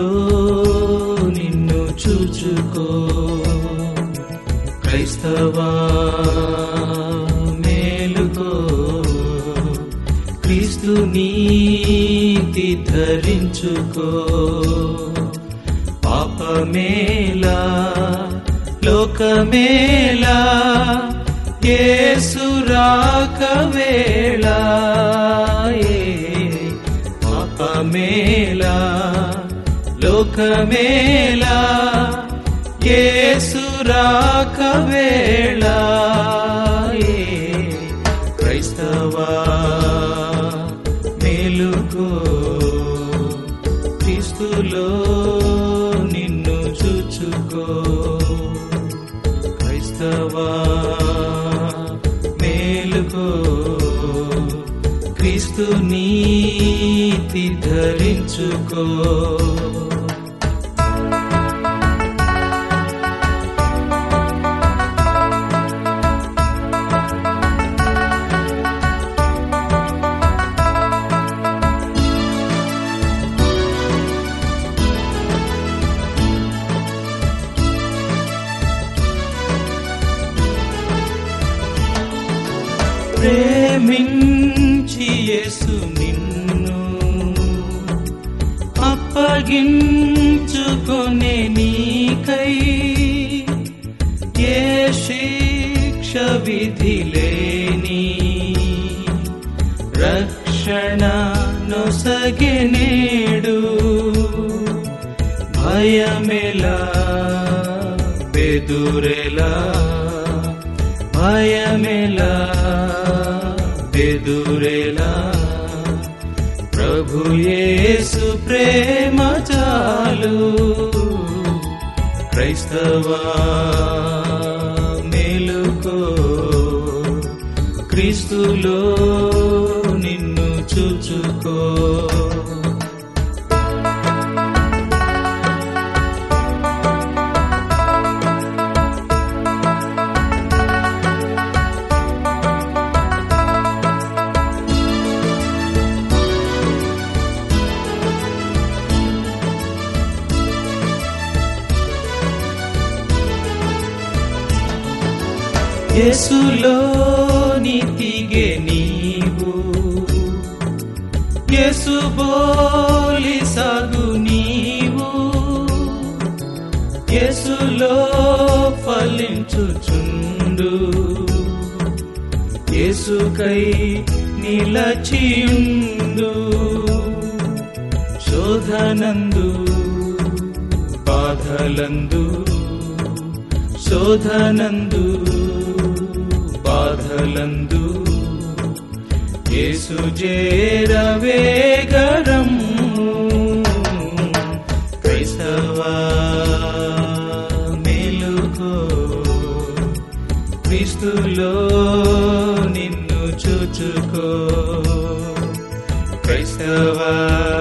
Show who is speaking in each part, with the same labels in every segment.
Speaker 1: క్రీస్తులో నిన్ను చూచుకో. క్రైస్తవా మేలుకో, క్రీస్తు నీతి ధరించుకో. పాపమేలా లోకమేలా యేసు రాకవేళ. పాపమేలా లోకమేలా యేసు రాకవేళ. క్రైస్తవా మేలుకో, క్రీస్తులో నిన్ను చూచుకో. క్రైస్తవా మేలుకో, క్రీస్తు నీతి ధరించుకో. ప్రేమించి యేసు నిన్ను అప్పగించుకొనే నీకై ఏ శిక్ష విధి లేని రక్షణ నొసగెనేడు. భయమెలా బెదురెలా, భయమెలా బెదురెలా, ప్రభు యేసు ప్రేమ చాలు. క్రైస్తవా మేలుకో, క్రీస్తులో నిన్ను చూచుకో. యేసులో నీతిగే నీవు, యేసు బోలి సాగు నీవు. యేసులో ఫలించుచుండు, యేసుకై నిలచియుండు. శోధనందు బాధలందు, శోధనందు బాధలందు యేసు చేరవేగరము. క్రైస్తవా మేలుకో, క్రీస్తులో నిన్ను చూచుకో. క్రైస్తవా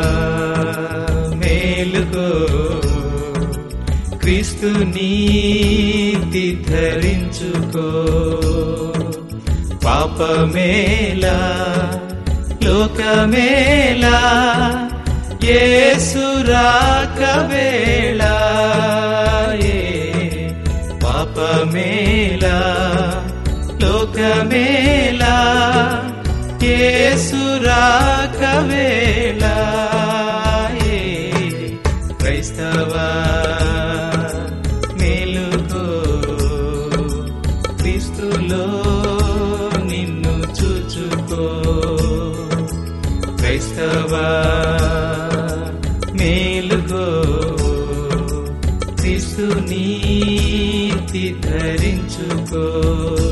Speaker 1: మేలుకో, క్రీస్తు నీతి ధరించుకో. పాపమేలా లోకమేలా యేసు రాకవేళ. పాపమేలా లోకమేలా యేసు రాకవేళ. క్రైస్తవా మేలుకో, క్రీస్తులో నిన్ను చూచుకో. క్రైస్తవా మేలుకో, క్రీస్తు నీతి ధరించుకో.